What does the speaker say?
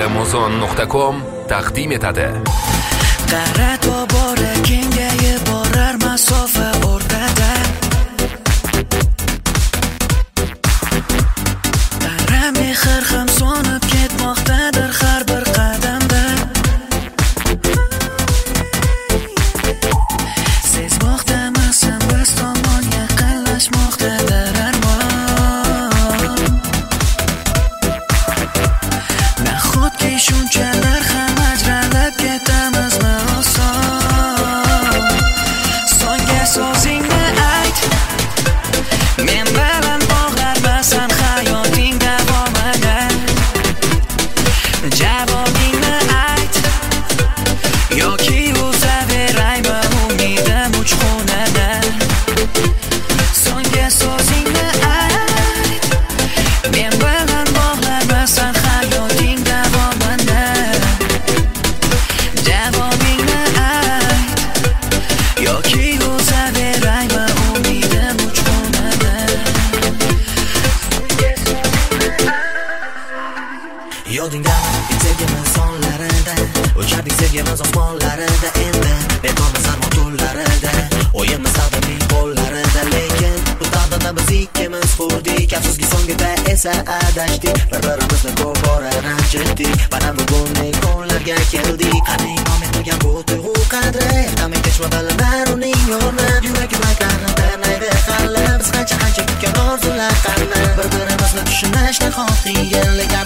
amazon.com taqdim etadi. Qara tobora kengayib borar masofa o'rtada. Qara mehr ham so'nib ketmoqdadir har bir qadamda. Sezmoqdamisan biz tomon yaqinlashmoqdadir armon. Nahotki shunchalar ham ajralib ketamizmi oson? Songa so'zingni ayt, men bilan bog'larmisan hayoting davomida. Javobingni ayt, yoki uzaveraymi umidim uchqunida. Songa so'zingni ayt, men bilan bog'larmisan hayoting davomida. Javobingni ayt, yoki uzaveraymi umidim uchqunida. Yodingdami sevgimiz sonlarida, o'chardik sevgimiz osmonlarida. Endi bekormiz armon to'llarida, o'yimiz taqdirning qo'llarida. Lekin bu taqdirda biz ikkimiz xurdik, afsuski so'ngida esa adashdik. Bir-birimizni ko'p bora ranjitdik, mana bugungi kunlarga keldik. Qanday davom ettirgan bu tuyg'u qadri, ertami kechma bilinar uning yo'lni. Yuraklarni ternaydi hali, biz qancha kutgan orzular qani. Bir-birimizni tushunishni xohlagan, lekin